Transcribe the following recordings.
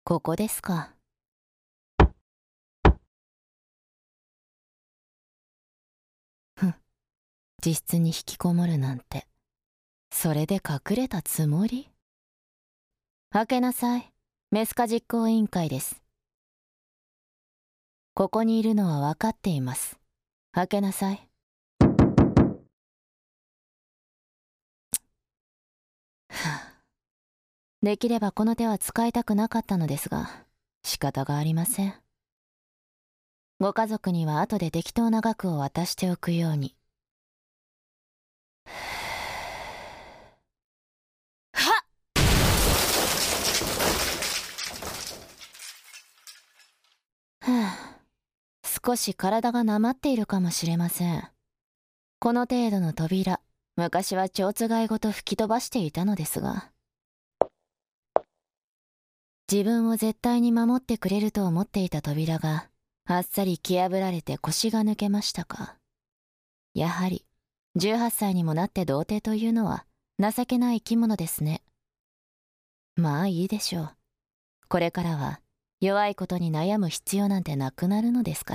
ここですか。ふん、自室に引きこもるなんて、それで隠れたつもり？開けなさい。メスカ実行委員会です。ここにいるのは分かっています。開けなさい。できればこの手は使いたくなかったのですが、仕方がありません。ご家族には後で適当な額を渡しておくように。はっ！少し体がなまっているかもしれません。この程度の扉、昔は蝶番ごと吹き飛ばしていたのですが、自分を絶対に守ってくれると思っていた扉があっさり蹴破られて腰が抜けましたか。やはり18歳にもなって童貞というのは情けない生き物ですね。まあいいでしょう。これからは弱いことに悩む必要なんてなくなるのですから。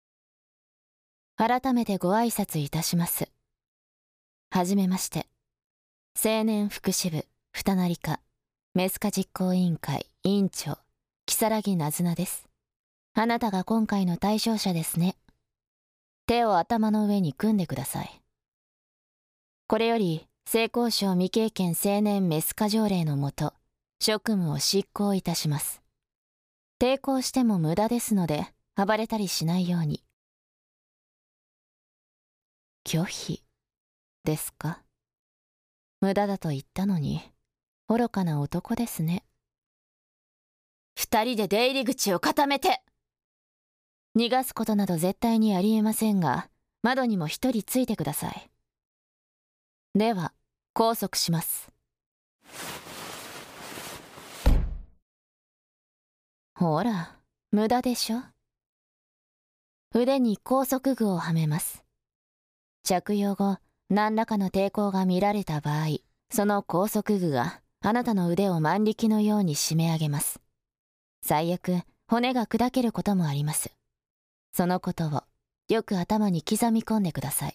改めてご挨拶いたします。はじめまして。青年福祉部二成課メスカ実行委員会委員長如月なずなです。あなたが今回の対象者ですね。手を頭の上に組んでください。これより性交渉未経験青年メスカ条例のもと職務を執行いたします。抵抗しても無駄ですので暴れたりしないように。拒否ですか？無駄だと言ったのに愚かな男ですね。二人で出入り口を固めて。逃がすことなど絶対にありえませんが、窓にも一人ついてください。では拘束します。ほら、無駄でしょ。腕に拘束具をはめます。着用後何らかの抵抗が見られた場合、その拘束具があなたの腕を万力のように締め上げます。最悪骨が砕けることもあります。そのことをよく頭に刻み込んでください。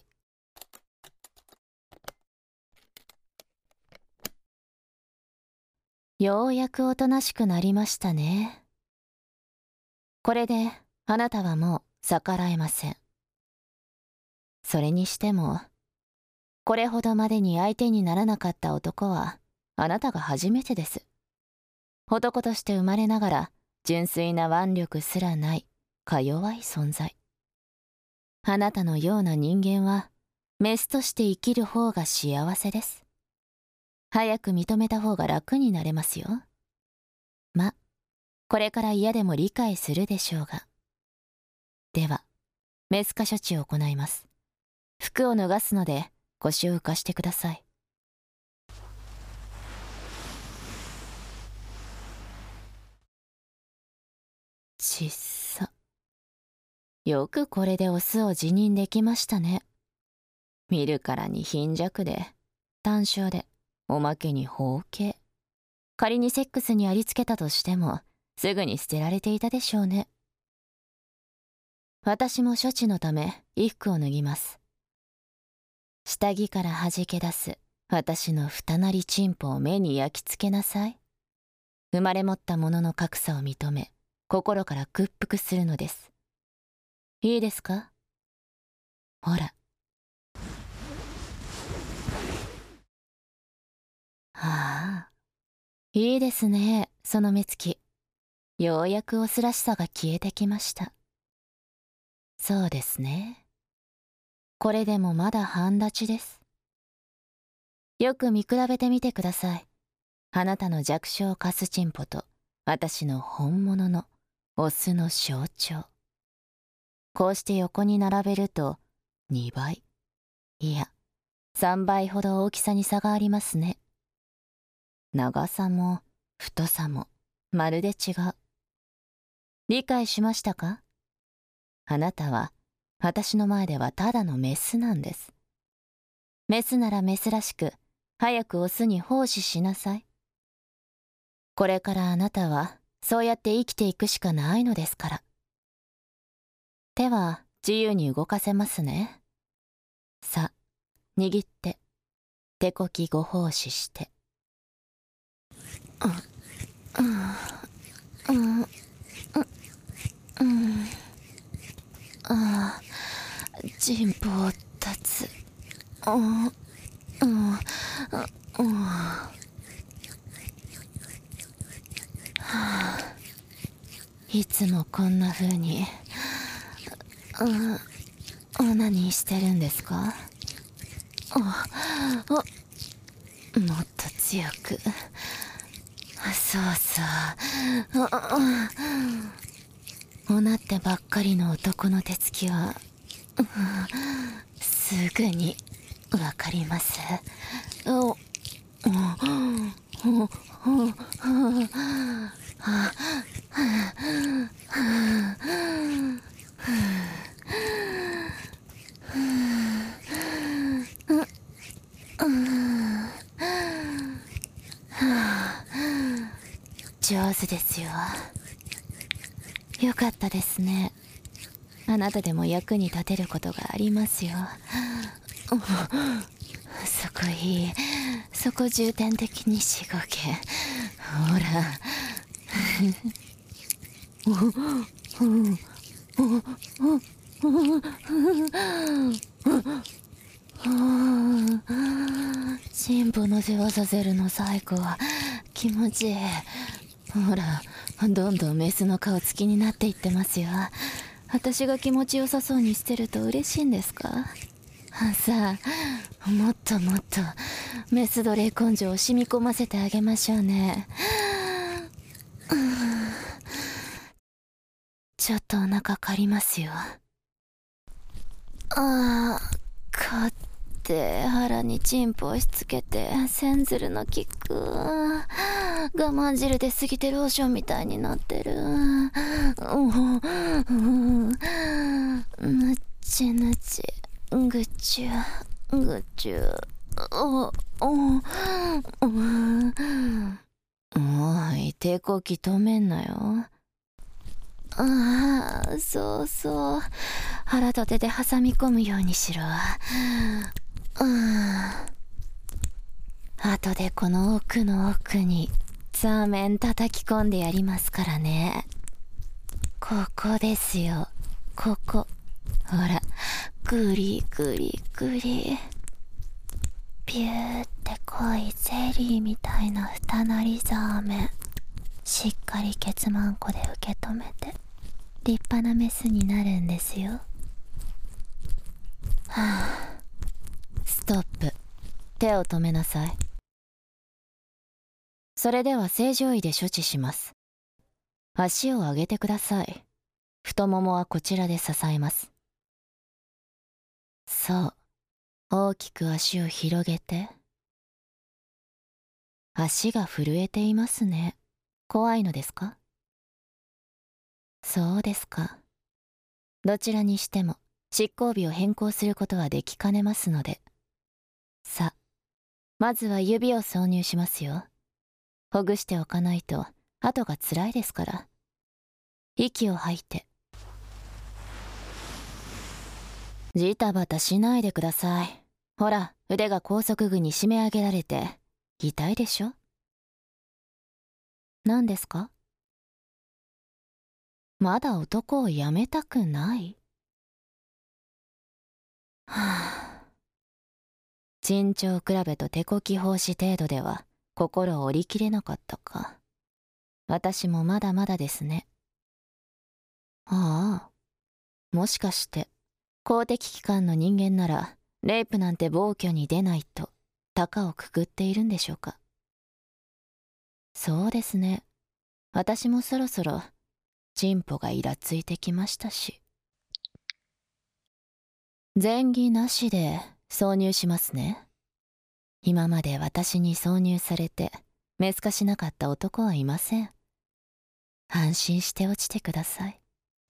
ようやくおとなしくなりましたね。これであなたはもう逆らえません。それにしても、これほどまでに相手にならなかった男はあなたが初めてです。男として生まれながら純粋な腕力すらないか弱い存在。あなたのような人間はメスとして生きる方が幸せです。早く認めた方が楽になれますよ。ま、これから嫌でも理解するでしょうが。ではメス化処置を行います。服を脱がすので腰を浮かしてください。ちっさ。よくこれでオスを辞任できましたね。見るからに貧弱で短小でおまけに包茎。仮にセックスにありつけたとしてもすぐに捨てられていたでしょうね。私も処置のため衣服を脱ぎます。下着から弾け出す私の二なりチンポを目に焼き付けなさい。生まれ持ったものの格差を認め心から屈服するのです。いいですか？ほら。はあ、いいですね、その目つき。ようやくオスらしさが消えてきました。そうですね。これでもまだ半立ちです。よく見比べてみてください。あなたの弱小カスチンポと私の本物のオスの象徴。こうして横に並べると2倍、いや3倍ほど大きさに差がありますね。長さも太さもまるで違う。理解しましたか？あなたは私の前ではただのメスなんです。メスならメスらしく早くオスに奉仕しなさい。これからあなたはそうやって生きていくしかないのですから。手は自由に動かせますね。さ、握って、手こきご奉仕して。人望立つ。いつもこんな風にオナニーしてるんですか？もっと強く。そうそう。おなってばっかりの男の手つきはすぐにわかります。上手ですよ。よかったですね。あなたでも役に立てることがありますよ。そこいい。そこ重点的にしごけ。ほら。進歩のせわさせるの最高。気持ちいい。ほら、どんどんメスの顔つきになっていってますよ。私が気持ちよさそうにしてると嬉しいんですか？さあ、もっともっとメス奴隷根性を染み込ませてあげましょうね。ちょっとお腹借りますよ。買って腹にチンポ押しつけてセンズルのキック。我慢汁で過ぎてローションみたいになってる。ぬちぬちぐちゅぐちゅ。おい、手こき止めんなよ。そうそう。腹と手で挟み込むようにしろ。後でこの奥の奥にザーメン叩き込んでやりますからね。ここですよ。ここ。ほら、グリグリグリ。ピューって濃いゼリーみたいな二なりザーメン。しっかりケツマンコで受け止めて立派なメスになるんですよ。ストップ。手を止めなさい。それでは正常位で処置します。足を上げてください。太ももはこちらで支えます。そう。大きく足を広げて。足が震えていますね。怖いのですか？そうですか。どちらにしても執行日を変更することはできかねますので。さあ、まずは指を挿入しますよ。ほぐしておかないと後が辛いですから。息を吐いて。ジタバタしないでください。ほら、腕が拘束具に締め上げられて痛いでしょ？何ですか？まだ男をやめたくない？珍鳥比べと手こき奉仕程度では心を折り切れなかったか。私もまだまだですね。ああ、もしかして公的機関の人間ならレイプなんて暴挙に出ないと高をくくっているんでしょうか。そうですね。私もそろそろチンポがイラついてきましたし。前儀なしで挿入しますね。今まで私に挿入されてメス化しなかった男はいません。安心して落ちてください。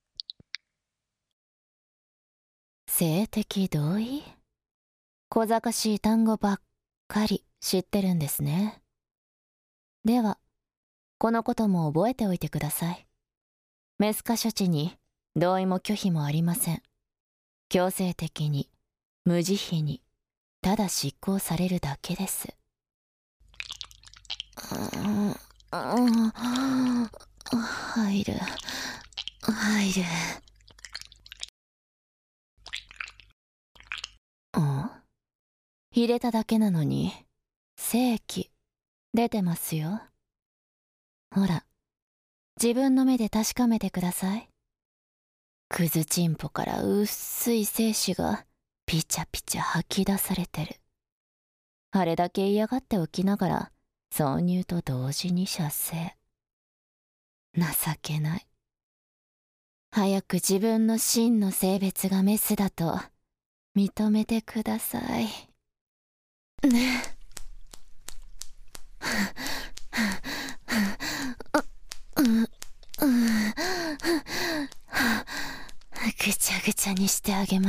性的同意？小賢しい単語ばっかり知ってるんですね。では、 このことも覚えておいてください。メス化処置に同意も拒否もありません。強制的に、無慈悲に、ただ執行されるだけです。入る。入れただけなのに、精気、出てますよ。ほら、自分の目で確かめてください。クズチンポから薄い精子がピチャピチャ吐き出されてる。あれだけ嫌がっておきながら、挿入と同時に射精。情けない。早く自分の真の性別がメスだと認めてください。ね。ぐちゃぐちゃにしてあげます。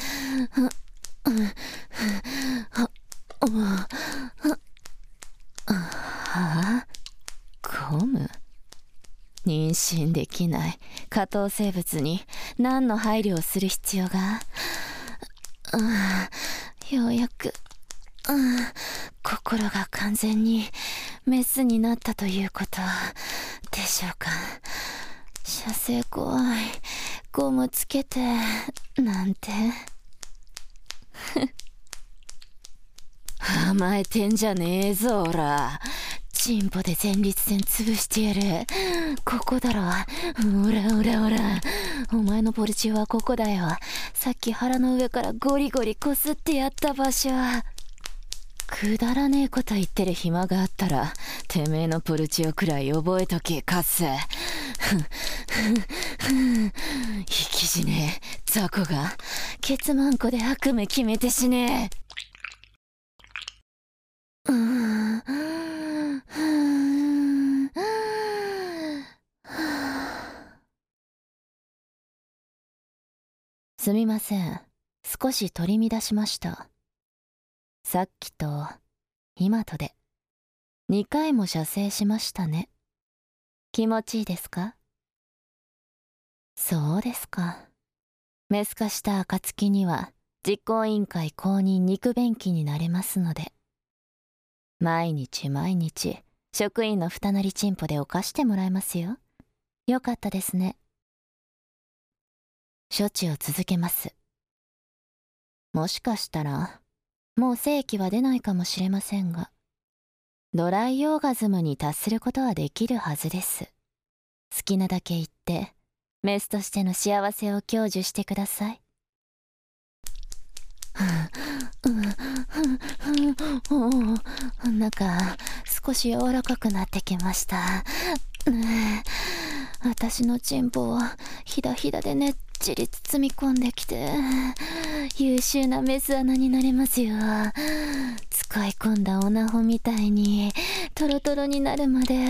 ゴム？妊娠できない下等生物に何の配慮をする必要が？ようやく、心が完全にメスになったということでしょうか。射精怖い。ゴムつけてなんて甘えてんじゃねえぞ、おら。チンポで前立腺潰してやる。ここだろ。おら。お前のポルチオはここだよ。さっき腹の上からゴリゴリこすってやった場所。くだらねえこと言ってる暇があったら、てめえのポルチオくらい覚えとけ、カス。生き死ねえ、雑魚が。ケツマンコで悪夢決めて死ねえ。すみません。少し取り乱しました。さっきと今とで2回も射精しましたね。気持ちいいですか？そうですか。メス化した暁には実行委員会公認肉便器になれますので、毎日職員のふたなりチンポで犯してもらいますよ。よかったですね。処置を続けます。もしかしたらもう精気は出ないかもしれませんが、ドライオーガズムに達することはできるはずです。好きなだけ言ってメスとしての幸せを享受してください。なんか少し柔らかくなってきました。私のチンポをひだひだでねっちり包み込んできて、優秀なメス穴になれますよ。使い込んだオナホみたいにトロトロになるまで、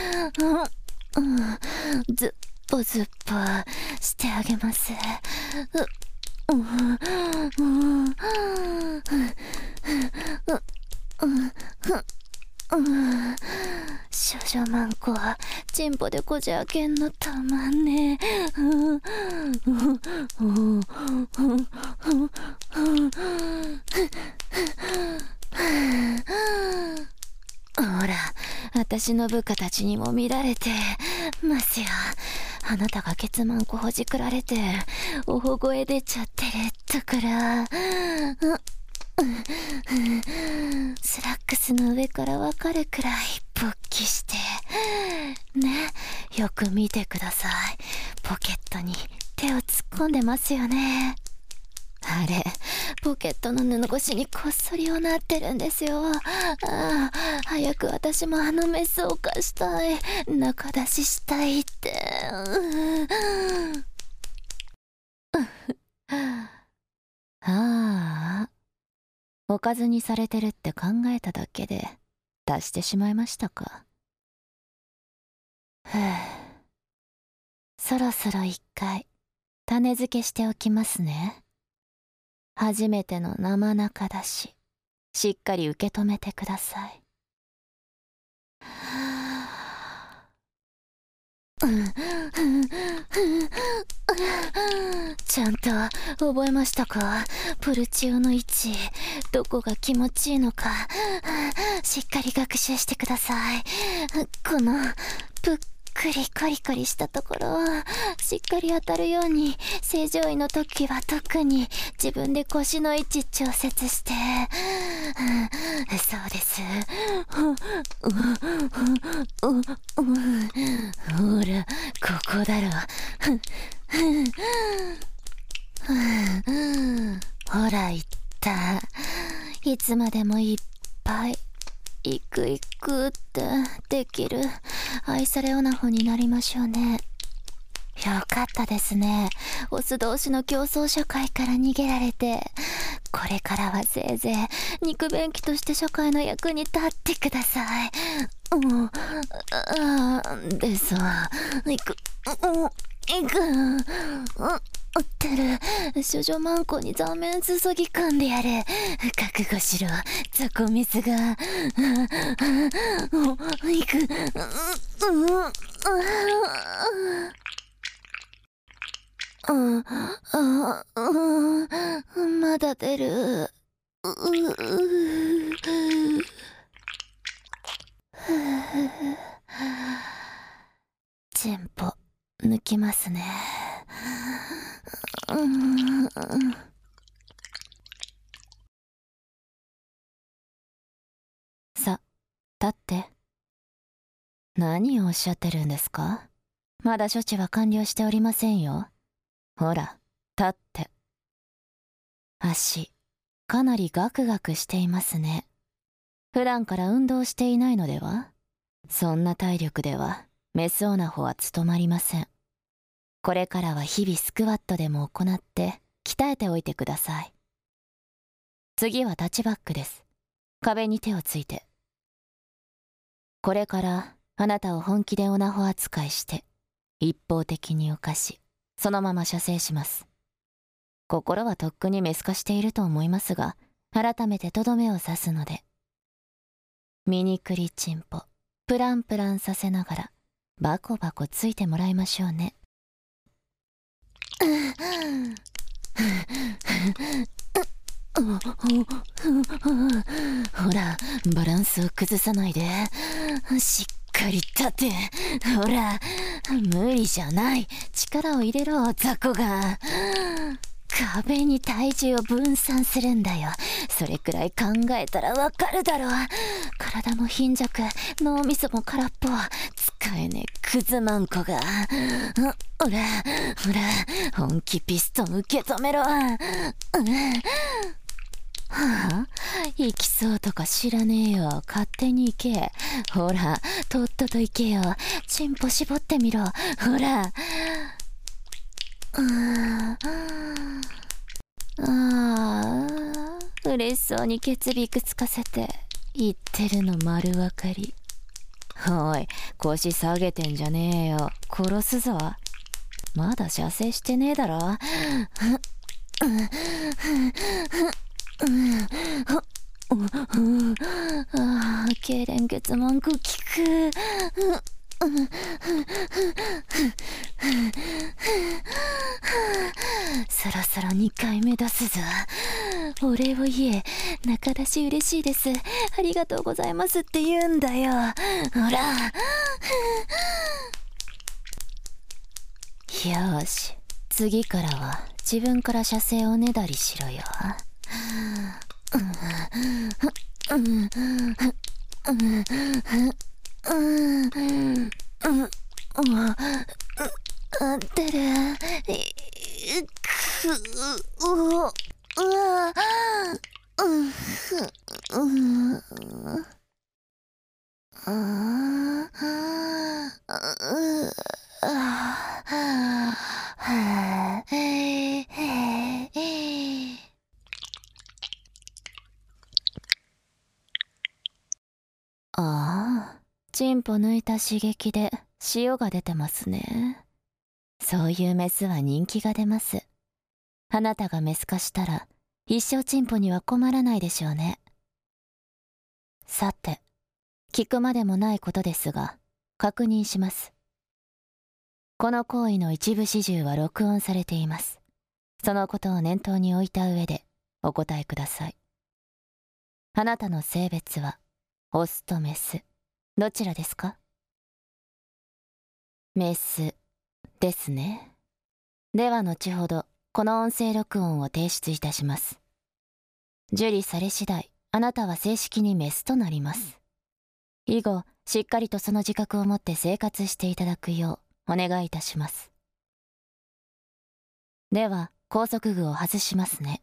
ずっぽしてあげます。少女マンコはチンポでこじ開けんのたまんねえ。ほら、私の部下たちにも見られてますよ。あなたがケツマンコほじくられておほ声出ちゃってるところ、スラックスの上からわかるくらい勃起してね。よく見てください。ポケットに手を突っ込んでますよね。あれ、ポケットの布越しにこっそりをなってるんですよ。早く私もあのメスを貸したい。中出ししたいって。おかずにされてるって考えただけで足してしまいましたか。そろそろ一回種付けしておきますね。初めての生中だし、しっかり受け止めてください。 ちゃんと覚えましたか？プルチオの位置、どこが気持ちいいのか、しっかり学習してください。このぷっくりコリコリしたところをしっかり当たるように、正常位の時は特に自分で腰の位置調節して、そうです。ほら、ここだろ。ほら、言った。いつまでもいっぱいいくいくってできる愛されオナホになりましょうね。よかったですね。オス同士の競争社会から逃げられて、これからはせいぜい肉便器として社会の役に立ってください。ですわ。行くってる。処女マンコに座面注ぎ込んでやる。覚悟しろ、雑魚メスが。行く。まだ出る。チンポ抜きますね。さ、立って。何をおっしゃってるんですか？まだ処置は完了しておりませんよ。ほら、立って。足、かなりガクガクしていますね。普段から運動していないのでは？そんな体力ではメスオナホは務まりません。これからは日々スクワットでも行って鍛えておいてください。次はタッチバックです。壁に手をついて。これからあなたを本気でオナホ扱いして一方的に犯し、そのまま射精します。心はとっくにメス化していると思いますが、改めてとどめを刺すので、ミニクリチンポプランプランさせながらバコバコついてもらいましょうね。ほら、バランスを崩さないで。しっかり立て。ほら、無理じゃない。力を入れろ、雑魚が。壁に体重を分散するんだよ。それくらい考えたらわかるだろ。体も貧弱、脳みそも空っぽ。使えねえクズマンコが。ほら、ほら、本気ピストン受け止めろ。はあ、行きそうとか知らねえよ。勝手に行け。ほら、とっとと行けよ。チンポ絞ってみろ。ほら。嬉しそうにケツビクつかせて言ってるの丸分かり。おい、腰下げてんじゃねえよ。殺すぞ。まだ射精してねえだろ。痙攣血文句聞く。そろそろ2回目出すぞ。お礼を言え。仲出し嬉しいです。ありがとうございますって言うんだよ。ほら。よーし、次からは自分から射精をねだりしろよ。出る。ああ、チンポ抜いた刺激で塩が出てますね。そういうメスは人気が出ます。あなたがメス化したら一生チンポには困らないでしょうね。さて、聞くまでもないことですが確認します。 この行為の一部始終は録音されています。そのことを念頭に置いた上でお答えください。あなたの性別はオスとメス、どちらですか？メスですね。では後ほどこの音声録音を提出いたします。受理され次第、あなたは正式にメスとなります。以後しっかりとその自覚を持って生活していただくようお願いいたします。では拘束具を外しますね。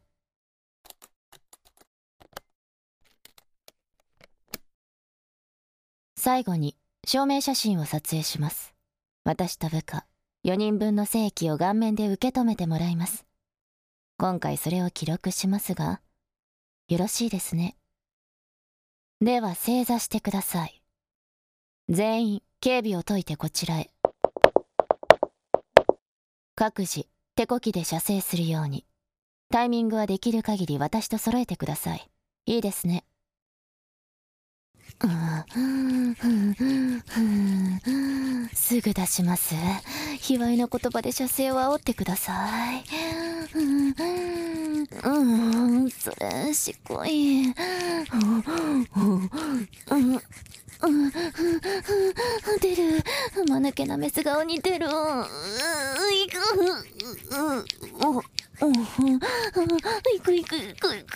最後に証明写真を撮影します。私と部下4人分の精液を顔面で受け止めてもらいます。今回それを記録しますが、よろしいですね。では正座してください。全員警備を解いてこちらへ。各自手こきで射精するように。タイミングはできる限り私と揃えてください。いいですね。すぐ出します。卑猥な言葉で射精を煽ってください。それしこい。出る。間抜けなメス顔に出る。いくいくいくいく。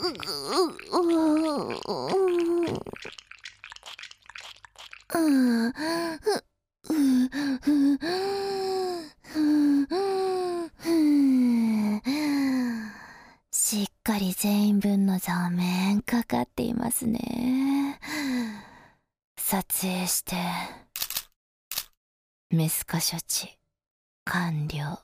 しっかり全員分の座面かかっていますね。撮影してメス化処置完了。